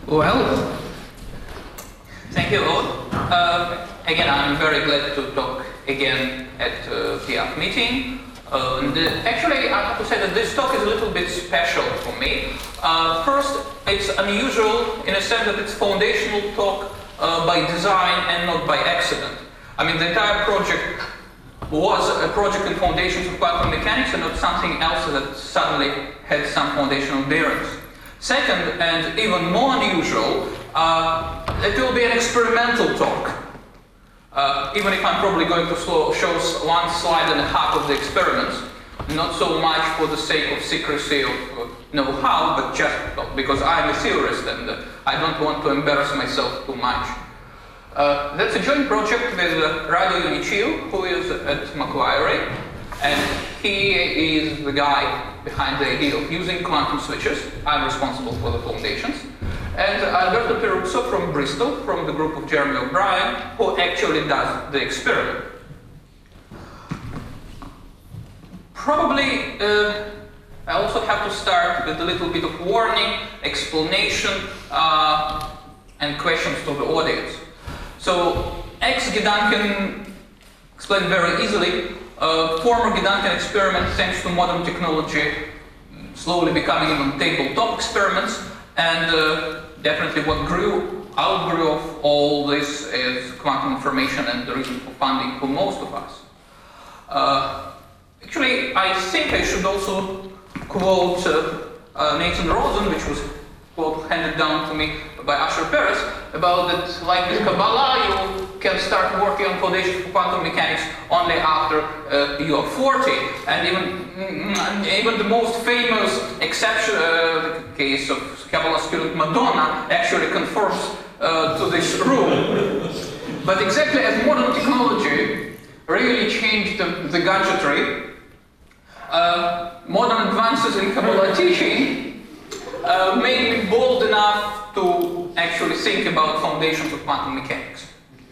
Well, thank you all. Again, I'm very glad to talk again at PF meeting. Actually, I have to say that this talk is a little bit special for me. First, it's unusual in a sense that it's foundational talk by design and not by accident. I mean, the entire project was a project in foundations of quantum mechanics and not something else that suddenly had some foundational bearings. Second, and even more unusual, it will be an experimental talk. Even if I'm probably going to show one slide and a half of the experiments, not so much for the sake of secrecy of know-how, but just because I'm a theorist and I don't want to embarrass myself too much. That's a joint project with Radu Iunicioiu, who is at Macquarie, and he is the guy behind the idea of using quantum switches. I'm responsible for the foundations. And Alberto Peruzzo from Bristol, from the group of Jeremy O'Brien, who actually does the experiment. Probably, I also have to start with a little bit of warning, explanation, and questions to the audience. So, ex-Gedanken explained very easily, former Gedanken experiment, thanks to modern technology, slowly becoming even tabletop experiments, and definitely what outgrew of all this is quantum information and the reason for funding for most of us. Actually, I think I should also quote Nathan Rosen, which was quote handed down to me by Asher Perez, about that, like with Kabbalah, you can start working on foundations for quantum mechanics only after you are 40, and even the most famous exception, the case of Kabbalah student Madonna, actually conforms to this rule. But exactly as modern technology really changed the gadgetry, modern advances in Kabbalah teaching made me bold enough to actually think about foundations of quantum mechanics.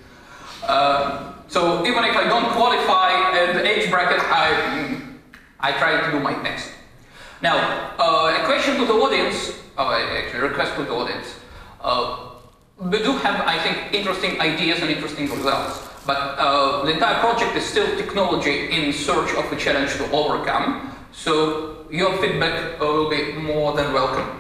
So even if I don't qualify at the age bracket, I try to do my best. Now, a question to the audience, actually a request to the audience. We do have, I think, interesting ideas and interesting results, but the entire project is still technology in search of a challenge to overcome, so your feedback will be more than welcome.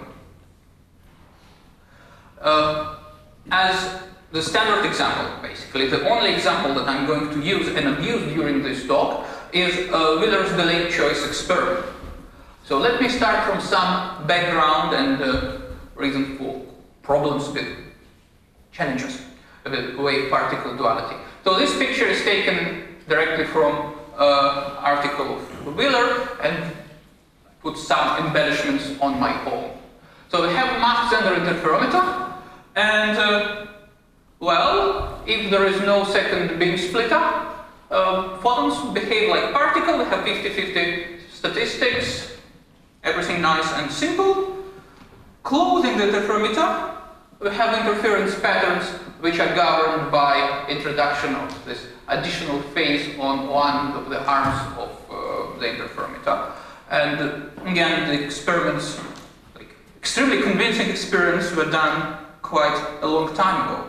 As the standard example, basically, the only example that I'm going to use and abuse during this talk is Wheeler's delayed choice experiment. So let me start from some background and reason for problems with challenges with wave particle duality. So this picture is taken directly from article of Wheeler and put some embellishments on my own. So we have Mach-Zehnder interferometer, and well, if there is no second beam splitter, photons behave like particles. We have 50-50 statistics, everything nice and simple. Closing the interferometer, we have interference patterns which are governed by introduction of this additional phase on one of the arms of the interferometer. And again, the experiments, like extremely convincing experiments, were done quite a long time ago.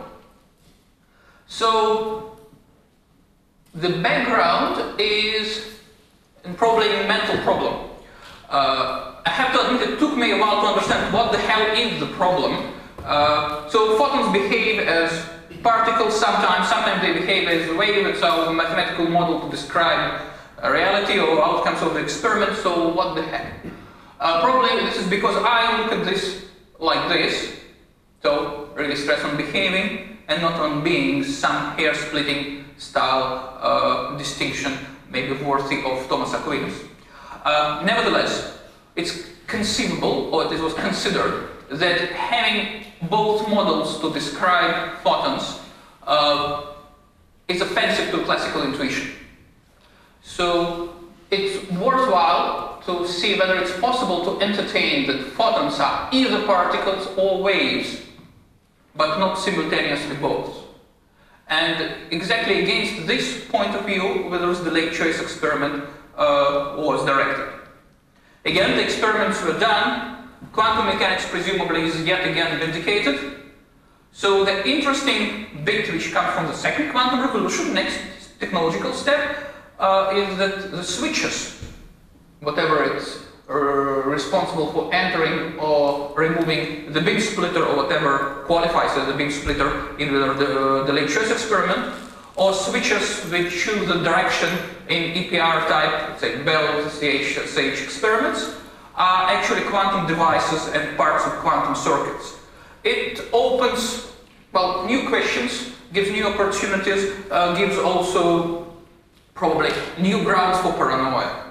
So the background is probably a mental problem. I have to admit it took me a while to understand what the hell is the problem. So photons behave as particles sometimes they behave as a wave. It's a mathematical model to describe a reality or outcomes of the experiment, so what the heck? Probably this is because I look at this like this, so really stress on behaving and not on being, some hair-splitting style distinction maybe worthy of Thomas Aquinas. Nevertheless, it's conceivable, or it was considered, that having both models to describe photons is offensive to classical intuition. So it's worthwhile to see whether it's possible to entertain that photons are either particles or waves, but not simultaneously both. And exactly against this point of view, Wheeler's delayed choice experiment was directed. Again, the experiments were done quantum mechanics presumably is yet again vindicated. So the interesting bit which comes from the second quantum revolution, next technological step, is that the switches, whatever it's responsible for entering or removing the beam splitter or whatever qualifies as the beam splitter in the late choice experiment, or switches which choose the direction in EPR type, let's say Bell, CH experiments, are actually quantum devices and parts of quantum circuits. It opens, well, new questions, gives new opportunities, gives also probably new grounds for paranoia.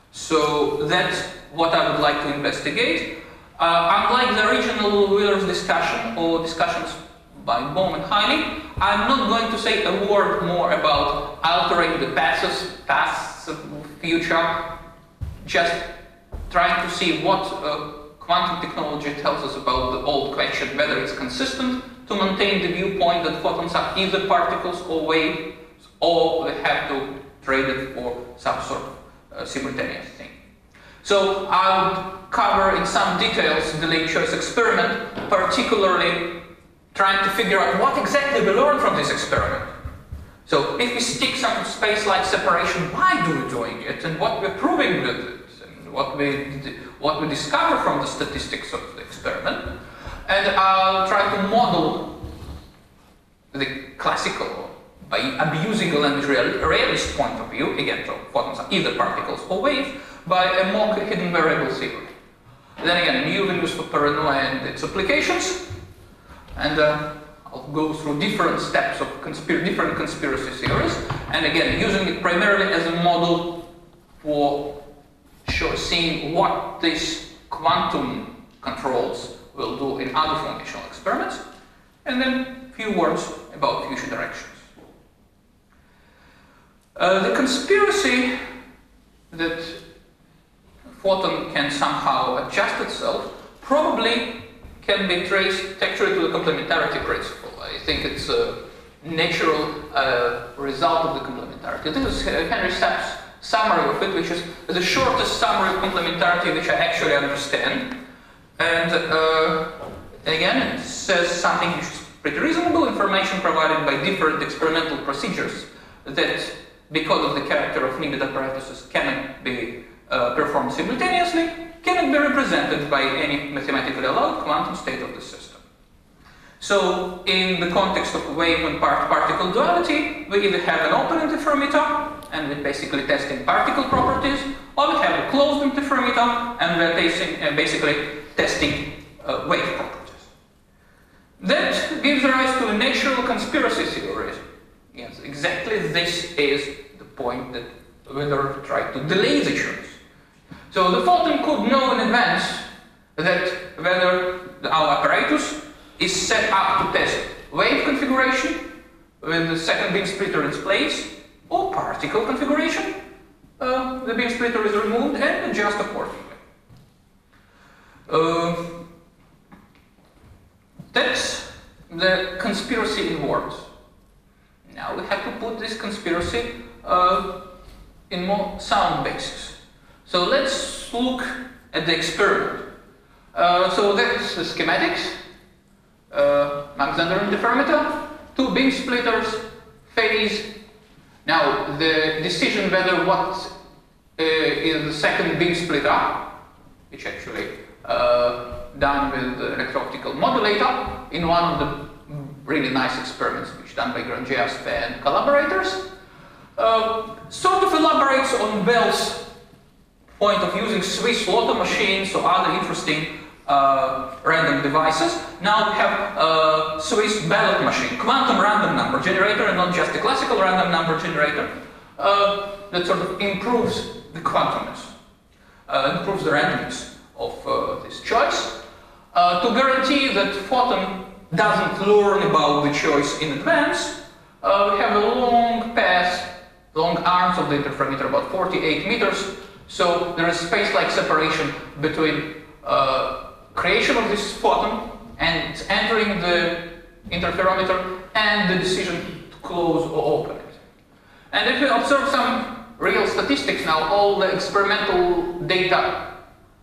So that's what I would like to investigate. Unlike the original Wheeler's discussion or discussions by Bohm and Heine, I'm not going to say a word more about altering the past, future, just trying to see what quantum technology tells us about the old question, whether it's consistent to maintain the viewpoint that photons are either particles or waves, or they have to trade it for some sort of simultaneous thing. So I would cover in some details the late choice experiment, particularly trying to figure out what exactly we learned from this experiment. So if we stick some space-like separation, why do we doing it, and what we're proving with it, and what we discover from the statistics of the experiment, and I'll try to model the classical, by abusing a language realist point of view, again, so photons are either particles or waves, by a mock hidden variable theory. Then again, new values for paranoia and its applications, and I'll go through different steps of different conspiracy theories, and again, using it primarily as a model for seeing what these quantum controls will do in other foundational experiments, and then a few words about future directions. The conspiracy that photon can somehow adjust itself probably can be traced actually to the complementarity principle. I think it's a natural result of the complementarity. This is Henry Sapp's summary of it, which is the shortest summary of complementarity which I actually understand. And again, it says something which is pretty reasonable: information provided by different experimental procedures that, because of the character of needed apparatuses, cannot be performed simultaneously, cannot be represented by any mathematically allowed quantum state of the system. So, in the context of wave and particle duality, we either have an open interferometer, and we're basically testing particle properties, or we have a closed interferometer, and we're basically testing wave properties. That gives rise to a natural conspiracy theory. Yes, exactly this is the point that Wheeler tried to delay the choice. So the photon could know in advance that whether our apparatus is set up to test wave configuration with the second beam splitter in its place, or particle configuration, the beam splitter is removed and adjust accordingly. That's the conspiracy in words. Now we have to put this conspiracy in more sound basis. So let's look at the experiment. So that's the schematics. Mach-Zehnder interferometer, two beam splitters, phase. Now the decision whether what is the second beam splitter, which actually done with the electro-optical modulator in one of the really nice experiments which done by Grangeas and collaborators, sort of elaborates on Bell's point of using Swiss lotto machines or other interesting random devices. Now we have a Swiss ballot machine, quantum random number generator, and not just a classical random number generator, that sort of improves the quantumness, improves the randomness of this choice, to guarantee that photon doesn't learn about the choice in advance. We have a long path, long arms of the interferometer, about 48 meters, so there is space-like separation between creation of this photon and it's entering the interferometer and the decision to close or open it. And if we observe some real statistics now, all the experimental data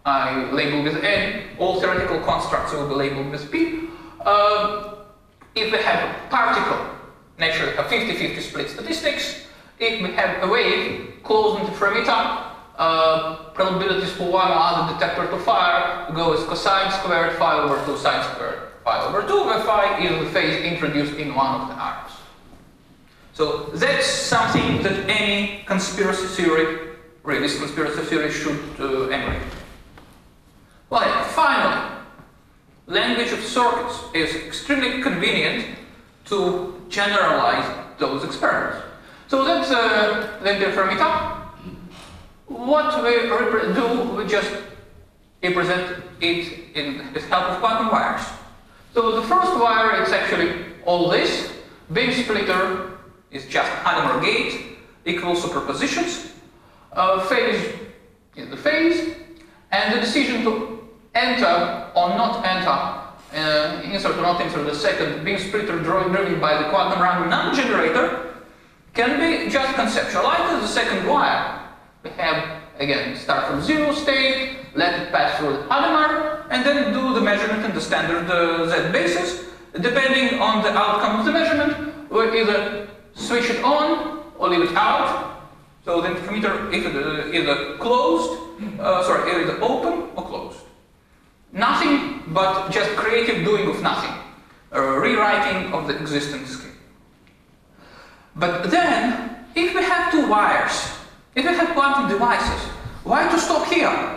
I label with N, all theoretical constructs will be labeled with P. If we have a particle, naturally have 50-50 split statistics. If we have a wave, closed interferometer, probabilities for one or other detector to fire go as cosine squared phi over 2 sine squared phi over 2, where phi is the phase introduced in one of the arms. So that's something that any conspiracy theory, realist conspiracy theory, should emulate. Well, finally, language of circuits is extremely convenient to generalize those experiments. So that's the interferometer. What we do, we just represent it with help of quantum wires. So the first wire is actually all this. Beam splitter is just Hadamard gate, equal superpositions. Phase is the phase, and the decision to enter or not enter, insert or not insert the second beam splitter driven by the quantum random number generator can be just conceptualized as the second wire. We have, again, start from zero state, let it pass through the Hadamard, and then do the measurement in the standard Z basis. Depending on the outcome of the measurement, we'll either switch it on or leave it out. So the interferometer is either closed, either open or closed. Nothing but just creative doing of nothing, a rewriting of the existing scheme. But then, if we have two wires, if we have quantum devices, why to stop here?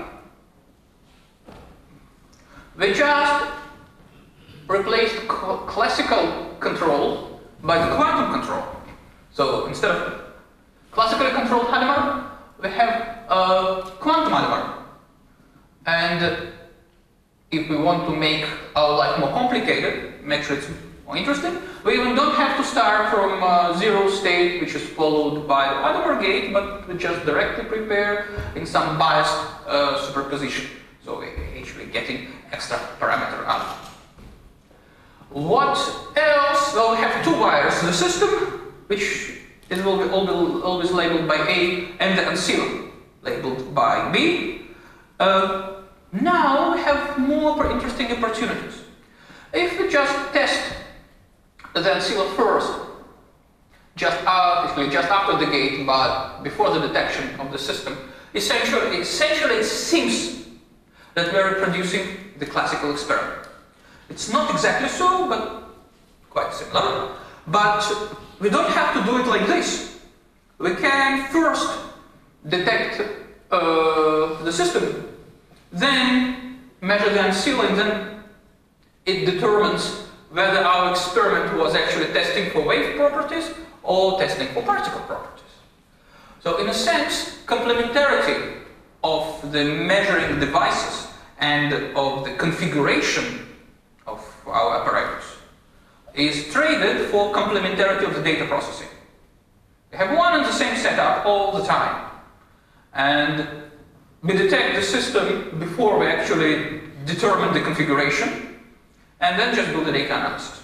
We just replaced classical control by the quantum control. So instead of classically controlled Hadamard, we have quantum Hadamard. And if we want to make our life more complicated, make sure it's more interesting, we even don't have to start from zero state, which is followed by the Hadamard gate, but we just directly prepare in some biased superposition. So we're actually getting extra parameter out. What else? Well, we have two wires in the system, which will be always labeled by A, and the ancilla labeled by B. Now we have more interesting opportunities. If we just test the ancilla first, just after the gate, but before the detection of the system, essentially it seems that we are reproducing the classical experiment. It's not exactly so, but quite similar. But we don't have to do it like this. We can first detect the system, then measure the ancilla, and then it determines whether our experiment was actually testing for wave properties or testing for particle properties. So in a sense, complementarity of the measuring devices and of the configuration of our apparatus is traded for complementarity of the data processing. We have one and the same setup all the time, and we detect the system before we actually determine the configuration, and then just do the data analysis.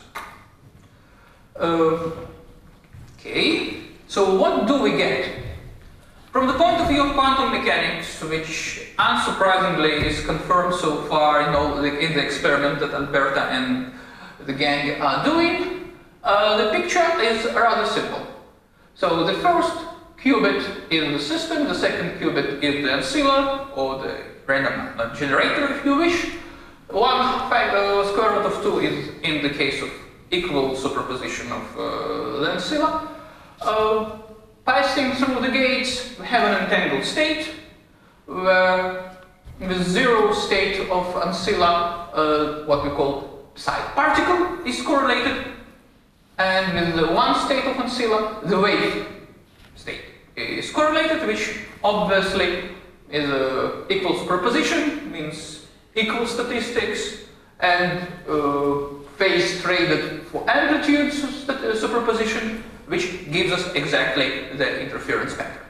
Okay, so what do we get? From the point of view of quantum mechanics, which unsurprisingly is confirmed so far in the experiment that Alberta and the gang are doing, the picture is rather simple. So the first qubit is the system, the second qubit is the ancilla, or the random generator if you wish. One square root of 2 is in the case of equal superposition of the ancilla. Passing through the gates, we have an entangled state, where the zero state of ancilla, what we call psi particle, is correlated, and with the one state of ancilla, the wave state is correlated, which obviously is equal superposition, means equal statistics, and phase traded for amplitude superposition, which gives us exactly the interference pattern.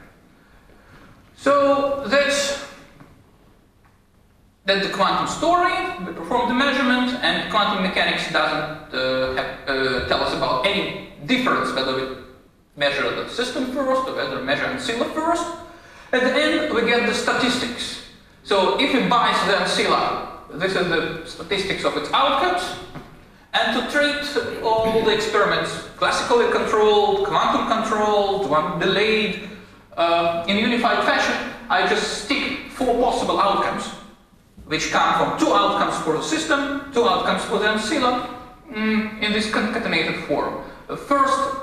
So that's the quantum story. We perform the measurement, and quantum mechanics doesn't tell us about any difference whether we measure the system first or whether we measure ancilla first. At the end, we get the statistics. So if we bias the ancilla, this is the statistics of its outcomes. And to treat all the experiments, classically controlled, quantum controlled, one delayed, in unified fashion, I just stick 4 possible outcomes, which come from 2 outcomes for the system, 2 outcomes for the ancilla, in this concatenated form. First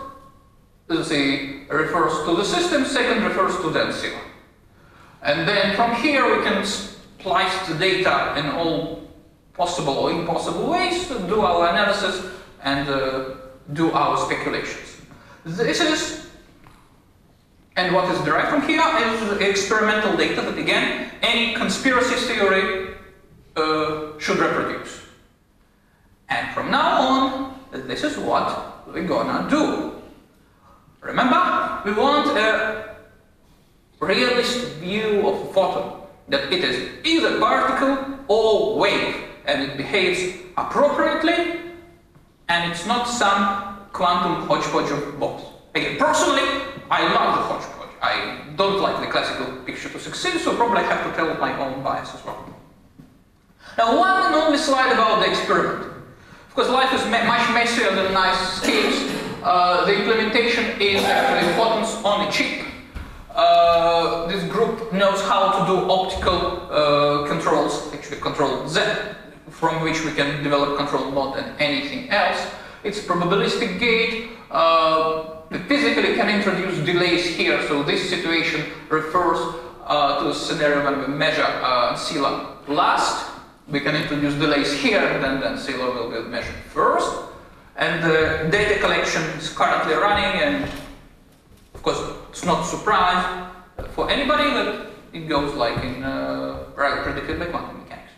refers to the system, second refers to the ancilla. And then from here we can splice the data in all possible or impossible ways to do our analysis and do our speculations. This is, and what is derived from here is experimental data that again any conspiracy theory should reproduce. And from now on, this is what we're gonna do. Remember, we want a realistic view of a photon, that it is either particle or wave, and it behaves appropriately, and it's not some quantum hodgepodge of both. Again, personally, I love the hodgepodge. I don't like the classical picture to succeed, so probably I have to tell my own bias as well. Now, one and only slide about the experiment. Of course, life is much messier than nice schemes. The implementation is actually photons on a chip. This group knows how to do optical controls, actually control Z, from which we can develop control more than anything else. It's probabilistic gate. We physically can introduce delays here, so this situation refers to the scenario when we measure ancilla last. We can introduce delays here, and then the ancilla will be measured first. And the data collection is currently running, and of course it's not a surprise for anybody that it goes like in predicted by quantum mechanics.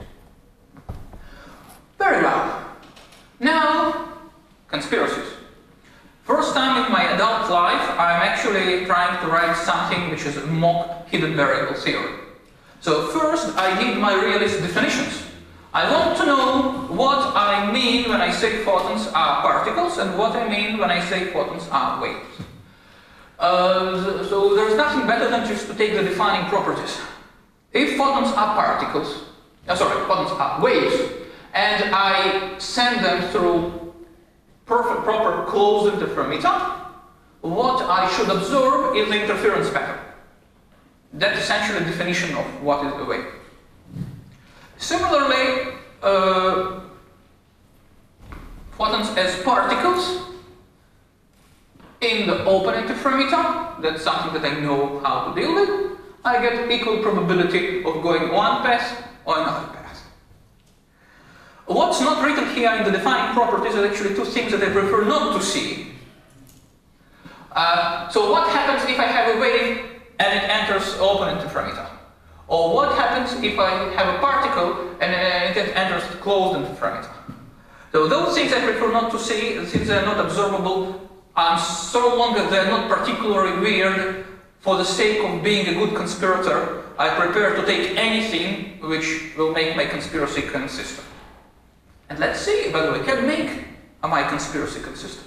Very well. Now, conspiracies. First time in my adult life, I'm actually trying to write something which is a mock hidden variable theory. So first I need my realist definitions. I want to know what I mean when I say photons are particles and what I mean when I say photons are waves. So there's nothing better than just to take the defining properties. If photons are particles, photons are waves, and I send them through proper closed interferometer, what I should observe is the interference pattern. That's essentially the definition of what is a wave. Similarly, photons as particles in the open interferometer, that's something that I know how to deal with, I get equal probability of going one path or another path. What's not written here in the defining properties are actually 2 things that I prefer not to see. So what happens if I have a wave and it enters open interferometer? Or what happens if I have a particle and it enters the closed interferometer? So those things I prefer not to see, since they are not observable, so long as they are not particularly weird, for the sake of being a good conspirator, I prepare to take anything which will make my conspiracy consistent. And let's see whether we can make my conspiracy consistent.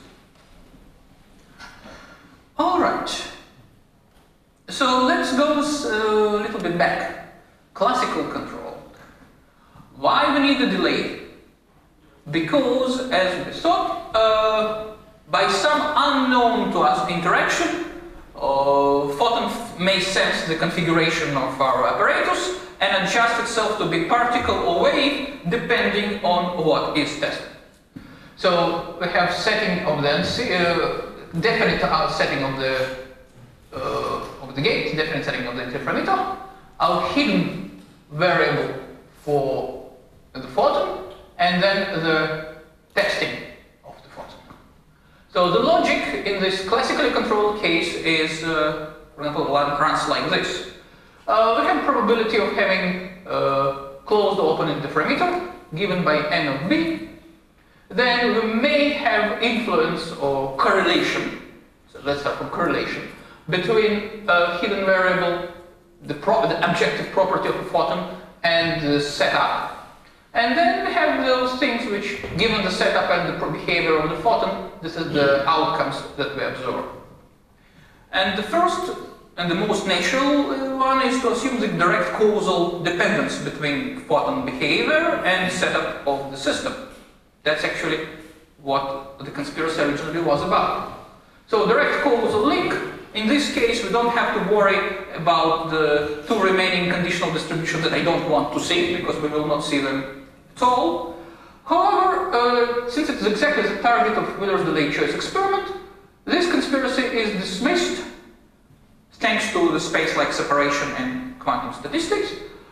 Alright. So let's go a little bit back. Classical control. Why we need a delay? Because, as we thought, by some unknown to us interaction, photon may sense the configuration of our apparatus and adjust itself to be particle or wave depending on what is tested. So we have setting of the definite setting of the gate, definite setting of the interferometer, our hidden variable for the photon, and then the testing of the photon. So the logic in this classically controlled case is, for example, runs like this. We have probability of having closed open interferometer given by n of b. Then we may have influence or correlation. So let's start from correlation between a hidden variable, the objective property of a photon, and the setup. And then we have those things which, given the setup and the behavior of the photon, this is the outcomes that we observe. And the first and the most natural one is to assume the direct causal dependence between photon behavior and setup of the system. That's actually what the conspiracy originally was about. So direct causal link, in this case we don't have to worry about the two remaining conditional distributions that I don't want to see, because we will not see them at all. However, since it is exactly the target of Wheeler's delayed choice experiment, this conspiracy is dismissed thanks to the space-like separation in quantum statistics,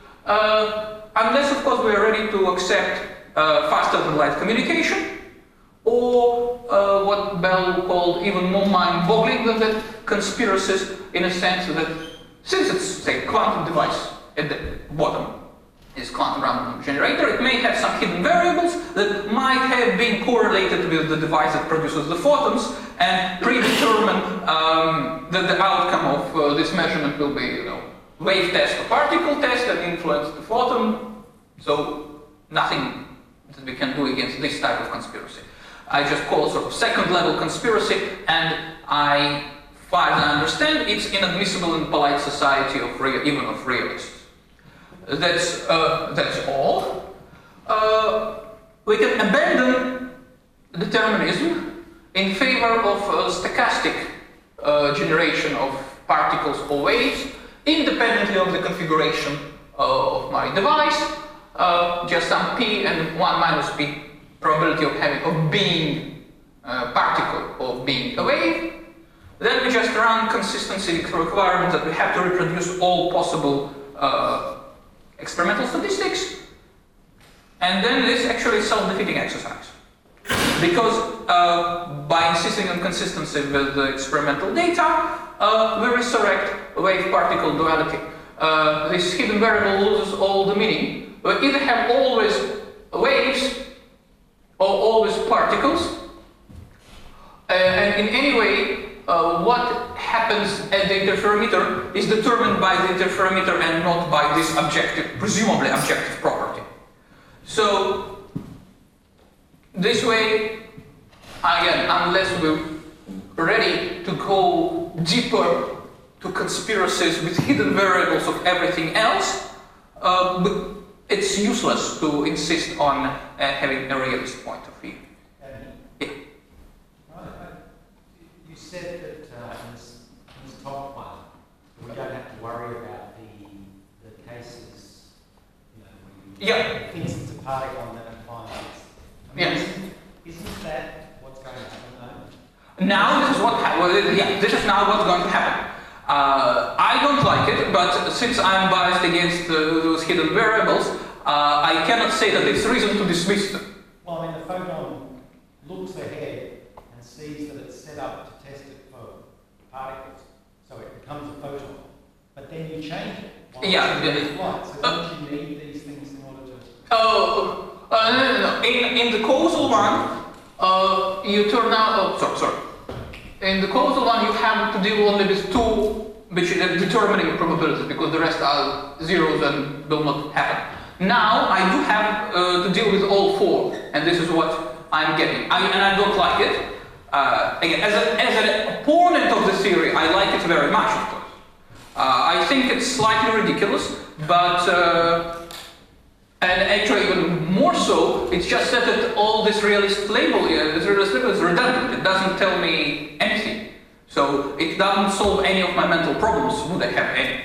unless of course we are ready to accept faster than light communication, or what Bell called even more mind-boggling than that, conspiracies, in a sense that since it's, say, quantum device at the bottom is quantum random generator, it may have some hidden variables that might have been correlated with the device that produces the photons and predetermine that the outcome of this measurement will be, wave test or particle test and influence the photon. So nothing that we can do against this type of conspiracy. I just call sort of second level conspiracy, and I, far as I understand, it's inadmissible in polite society of even of realists. That's all. We can abandon determinism in favor of stochastic generation of particles or waves, independently of the configuration of my device. Just some p and 1 minus p probability of being a particle or being a wave. Then we just run consistency requirements that we have to reproduce all possible experimental statistics, and then this actually is self-defeating exercise, because by insisting on consistency with the experimental data, we resurrect wave-particle duality. This hidden variable loses all the meaning. We either have always waves or always particles, and in any way what happens at the interferometer is determined by the interferometer and not by this objective, presumably objective property. So this way, again, unless we're ready to go deeper to conspiracies with hidden variables of everything else, it's useless to insist on having a realist point of view. Yeah. You said that in this top one, we don't have to worry about the cases, Yeah. things that's a particle on that applying this. Isn't that what's going to happen though? Now this is what this is now what's going to happen. I don't like it, but since I'm biased against those hidden variables, I cannot say that it's reason to dismiss them. Well, I mean, the photon looks ahead and sees that it's set up to test it for particles, so it becomes a photon. But then you change it. Yeah. Flight. So don't you need these things in order to... No. In the causal one, you turn out... sorry. In the causal one, you have to deal only with two determining probabilities, because the rest are zeros and will not happen. Now, I do have to deal with all four, and this is what I'm getting. And I don't like it. Again, as an opponent of the theory, I like it very much, of course. I think it's slightly ridiculous, but... and actually, even more so, it's just that all this realist label is redundant. It doesn't tell me anything. So it doesn't solve any of my mental problems, would I have any.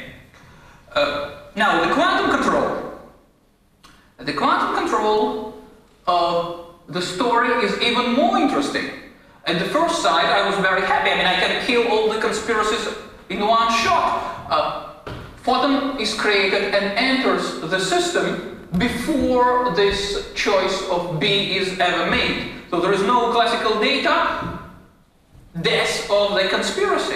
Now, the quantum control. The quantum control, the story is even more interesting. At the first sight, I was very happy. I mean, I can kill all the conspiracies in one shot. Photon is created and enters the system before this choice of B is ever made. So there is no classical data, death of the conspiracy.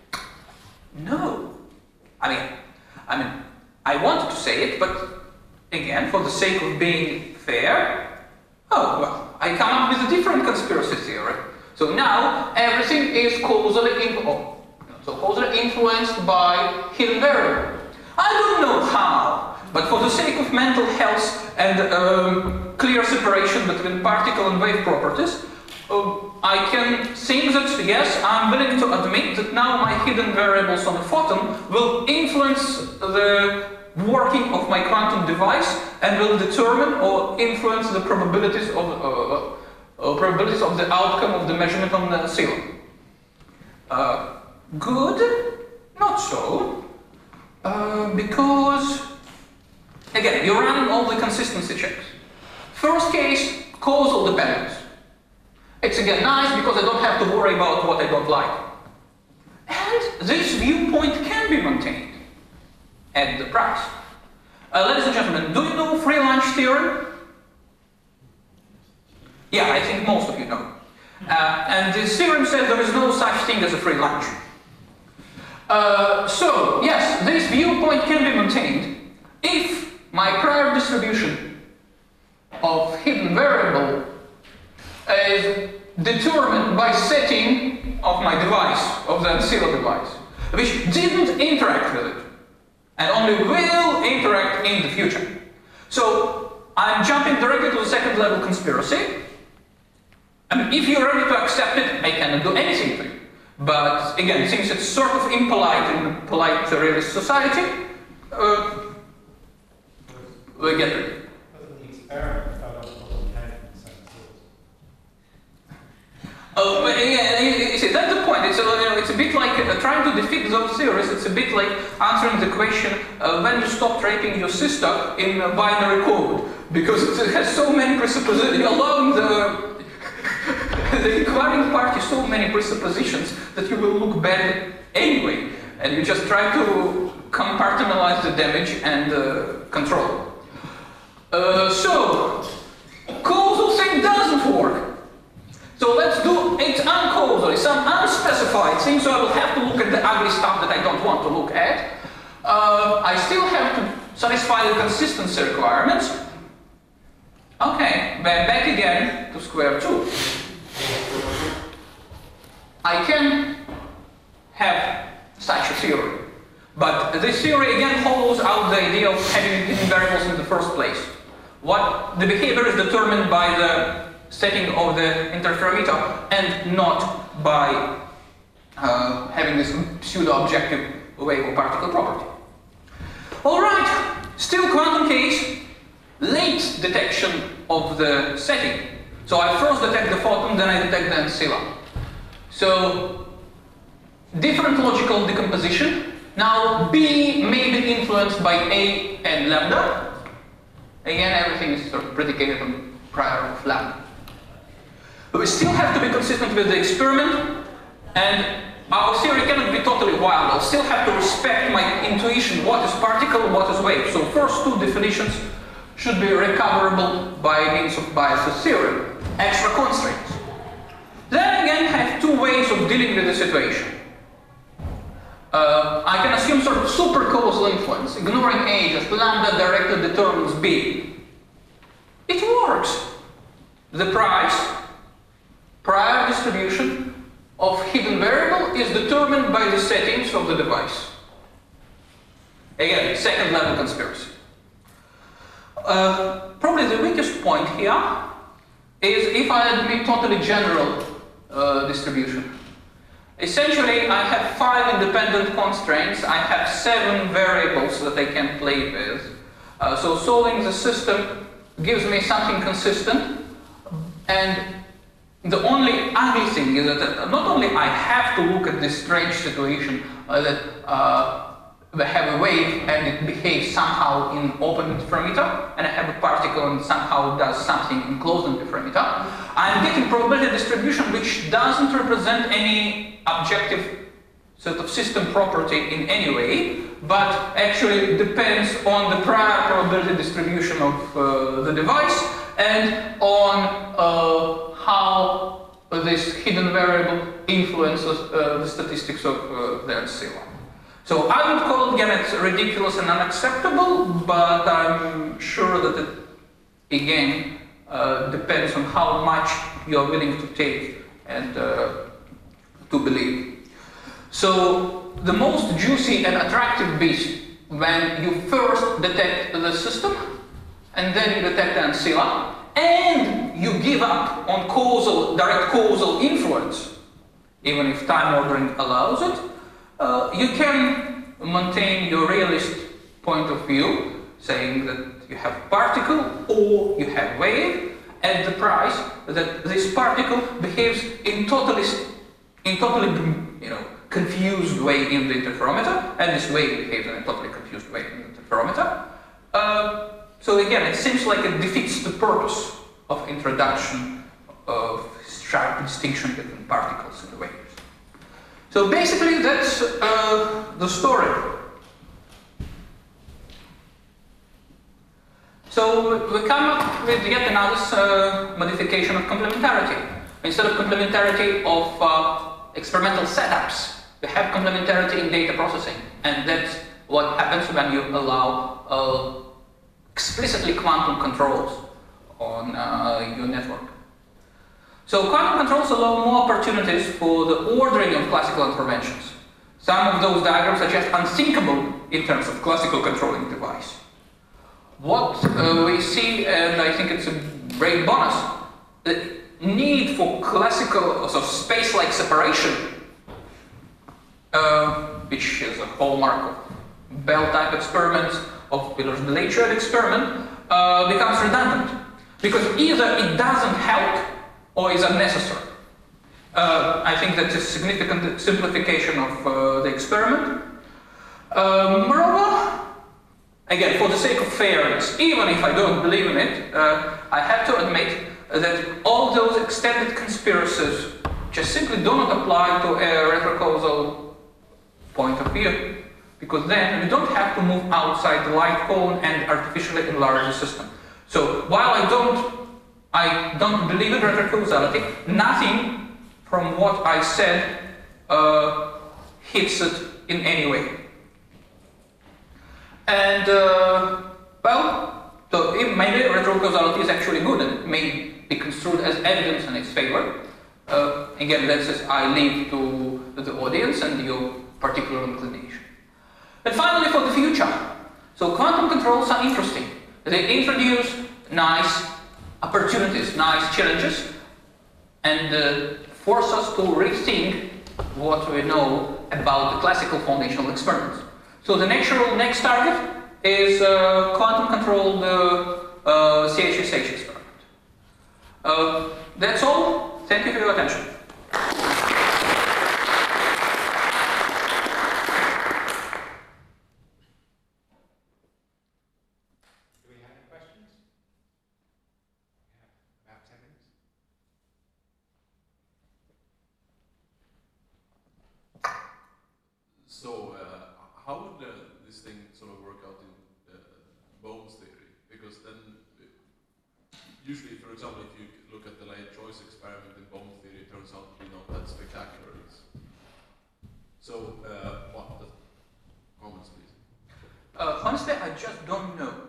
No. I mean, I wanted to say it, but again, for the sake of being fair, I come up with a different conspiracy theory. So now everything is causally influenced by hidden variable. I don't know how. But for the sake of mental health and clear separation between particle and wave properties, I can think that yes, I'm willing to admit that now my hidden variables on the photon will influence the working of my quantum device and will determine or influence the probabilities of the outcome of the measurement on the ceiling. Good? Not so. Because, again, you're running all the consistency checks. First case, causal dependence. It's again nice because I don't have to worry about what I don't like. And this viewpoint can be maintained at the price. Ladies and gentlemen, do you know free lunch theorem? Yeah, I think most of you know. And this theorem says there is no such thing as a free lunch. So, yes, this viewpoint can be maintained if my prior distribution of hidden variable is determined by setting of my device, of the ancilla device, which didn't interact with it, and only will interact in the future. So, I'm jumping directly to the second level conspiracy. I mean, if you're ready to accept it, I cannot do anything to you. But again, since it's sort of impolite in polite realist society, we get it. The experiment you see, that's the point. It's a bit like trying to defeat those theories. It's a bit like answering the question when you stop raping your sister in binary code, because it has so many presuppositions, allowing the inquiring party so many presuppositions that you will look bad anyway, and you just try to compartmentalize the damage and control. So, causal thing doesn't work. So let's do it uncausally, some unspecified thing, so I will have to look at the ugly stuff that I don't want to look at. I still have to satisfy the consistency requirements. Okay, back again to square 2. I can have such a theory, but this theory again hollows out the idea of having hidden variables in the first place. What the behavior is determined by the setting of the interferometer and not by having this pseudo-objective wave or particle property. Alright, still quantum case, late detection of the setting. So I first detect the photon, then I detect the ancilla. So, different logical decomposition. Now, B may be influenced by A and lambda. Again, everything is sort of predicated on prior of lambda. But we still have to be consistent with the experiment, and our theory cannot be totally wild. I'll still have to respect my intuition, what is particle, what is wave. So first two definitions should be recoverable by means of Bias's theorem. Extra constraints. Then again, I have two ways of dealing with the situation. I can assume sort of supercausal influence, ignoring A, just lambda directly determines B. It works. The prior distribution of hidden variable is determined by the settings of the device. Again, second level conspiracy. Probably the weakest point here is if I admit totally general distribution. Essentially, I have 5 independent constraints. I have 7 variables that I can play with. So solving the system gives me something consistent, and the only ugly thing is that not only I have to look at this strange situation that I have a wave and it behaves somehow in open interferometer, and I have a particle and somehow does something in closed interferometer, I'm getting probability distribution which doesn't represent any objective sort of system property in any way, but actually depends on the prior probability distribution of the device and on how this hidden variable influences the statistics of the ancilla. So I would call it, again, it's ridiculous and unacceptable, but I'm sure that it, again, depends on how much you are willing to take and to believe. So the most juicy and attractive bit when you first detect the system, and then you detect the ancilla, and you give up on direct causal influence, even if time ordering allows it, you can maintain your realist point of view, saying that you have particle or you have wave, at the price that this particle behaves in totally confused way in the interferometer, and this wave behaves in a totally confused way in the interferometer. So again, it seems like it defeats the purpose of introduction of sharp distinction between particles and waves. So basically that's the story. So we come up with yet another modification of complementarity. Instead of complementarity of experimental setups, we have complementarity in data processing, and that's what happens when you allow explicitly quantum controls on your network. So quantum controls allow more opportunities for the ordering of classical interventions. Some of those diagrams are just unthinkable in terms of classical controlling device. What we see, and I think it's a great bonus, the need for classical, so space-like separation, which is a hallmark of Bell-type experiments, of Wheeler-DeLay experiment, becomes redundant. Because either it doesn't help or is unnecessary. I think that's a significant simplification of the experiment. Moreover, again, for the sake of fairness, even if I don't believe in it, I have to admit that all those extended conspiracies just simply do not apply to a retrocausal point of view, because then we don't have to move outside the light cone and artificially enlarge the system. So while I don't believe in retrocausality, nothing from what I said hits it in any way. And well, so maybe retrocausality is actually good and may be construed as evidence in its favor. Again, that's as I leave to the audience and your particular inclination. And finally, for the future. So quantum controls are interesting. They introduce nice opportunities, nice challenges, and force us to rethink what we know about the classical foundational experiments. So the natural next target is quantum-controlled CHSH experiment. That's all. Thank you for your attention. Do we have any questions? We have about 10 minutes. So, how would this thing sort of work out in Bohm's theory? Because then, usually, for example, if you look at the late choice experiment in Bohm's theory, it turns out to be not that spectacular. So, what? Comments, please. Honestly, I just don't know.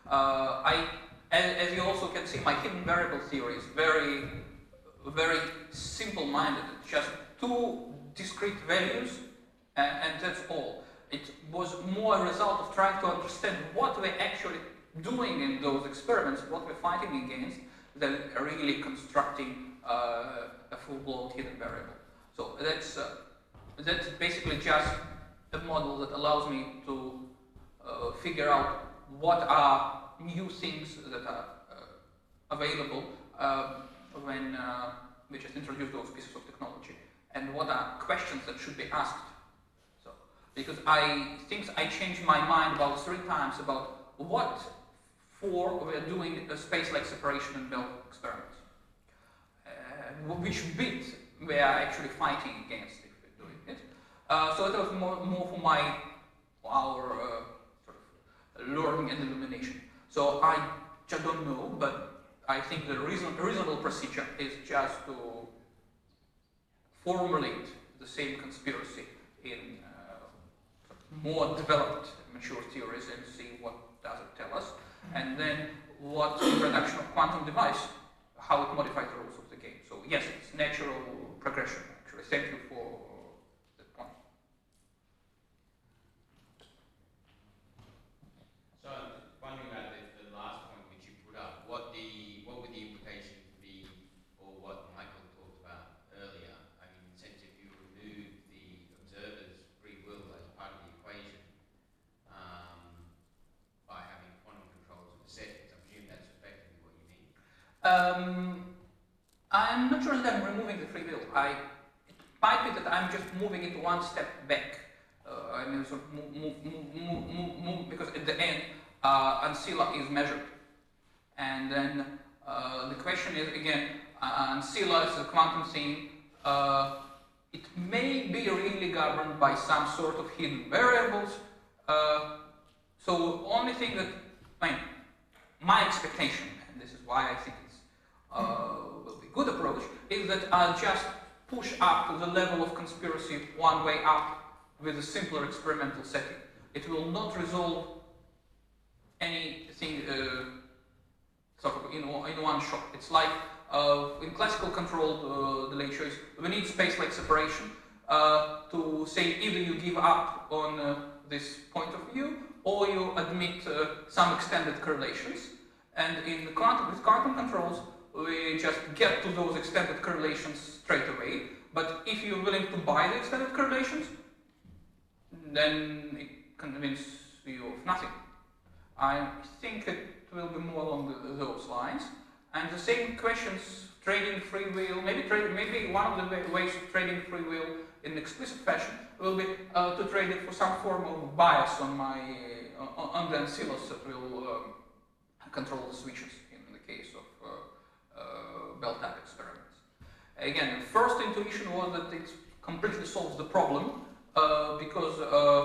As you also can see, my hidden variable theory is very, very simple-minded. It's just two discrete values, and that's all. It was more a result of trying to understand what we're actually doing in those experiments, what we're fighting against, than really constructing a full-blown hidden variable. So that's basically just a model that allows me to figure out what are new things that are available when we just introduce those pieces of technology, and what are questions that should be asked. So, because I think I changed my mind about 3 times about what for we're doing a space-like separation in Bell experiments, which bit we are actually fighting against if we're doing it. So it was more for our sort of learning and illumination. So I just don't know, but I think the reasonable procedure is just to formulate the same conspiracy in more developed, mature theories and see what does it tell us, and then what introduction of quantum device, how it modifies the rules of the game. So yes, it's natural progression, actually. Thank you for that point. So I'm wondering about the last point which you put up. What would the free will. It might be that I'm just moving it one step back. I mean, sort of move, because at the end, ancilla is measured. And then the question is, again, ancilla is a quantum thing. It may be really governed by some sort of hidden variables. So only thing that, my expectation, and this is why I think it's will be a good approach, is that I'll just push up to the level of conspiracy one way up with a simpler experimental setting. It will not resolve anything sort of in one shot. It's like in classical controlled delay choice, we need space-like separation to say either you give up on this point of view or you admit some extended correlations. And with quantum controls, we just get to those extended correlations straight away. But if you're willing to buy the extended correlations, then it convinces you of nothing. I think it will be more along those lines. And the same questions, trading free will, maybe one of the ways of trading free will in explicit fashion will be to trade it for some form of bias on on the ancillas that will control the switches in the case of bell-type experiments. Again, the first intuition was that it completely solves the problem because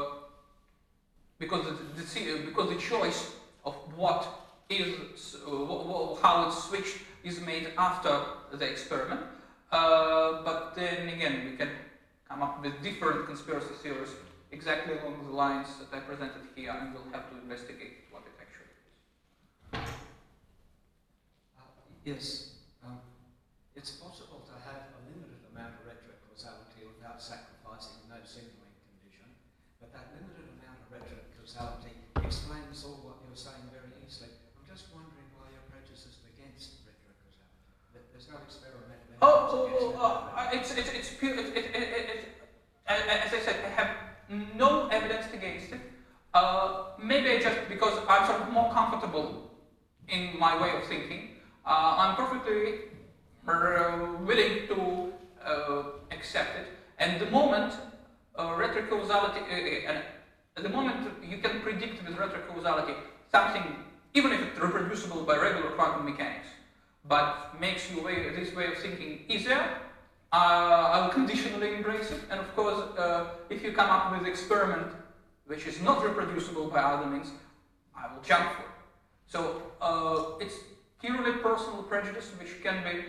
the choice of what is how it's switched is made after the experiment. But then again, we can come up with different conspiracy theories exactly along the lines that I presented here, and we'll have to investigate what it actually is. Yes, it's possible to have a limited amount of retrocausality without sacrificing no signaling condition, but that limited amount of retrocausality explains all what you're saying very easily. I'm just wondering why your prejudice is against retrocausality. There's no experimental evidence. It's pure. As I said, I have no evidence against it. Maybe just because I'm sort of more comfortable in my way of thinking. I'm perfectly willing to accept it. And the moment retrocausality, at the moment you can predict with retrocausality something, even if it's reproducible by regular quantum mechanics, but makes this way of thinking easier, I'll conditionally embrace it. And of course, if you come up with an experiment which is not reproducible by other means, I will jump for it. So it's purely personal prejudice which can be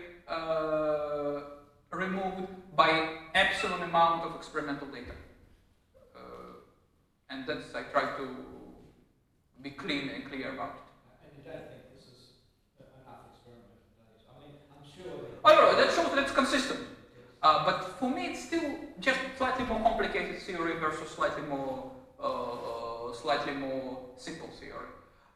removed by epsilon amount of experimental data. And that's, I try to be clean and clear about it. And you don't think this is enough experimental data? I mean, I'm sure that... Oh no, that shows that it's consistent. But for me, it's still just slightly more complicated theory versus slightly more simple theory.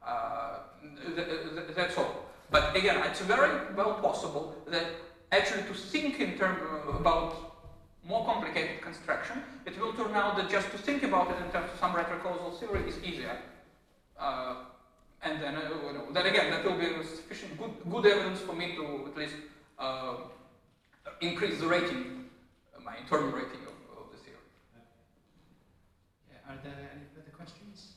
That's all. But again, it's very well possible that actually to think in terms about more complicated construction, it will turn out that just to think about it in terms of some retrocausal theory is easier. And then, then again, that will be sufficient good evidence for me to at least increase the rating, my internal rating of the theory. Yeah, are there any further questions?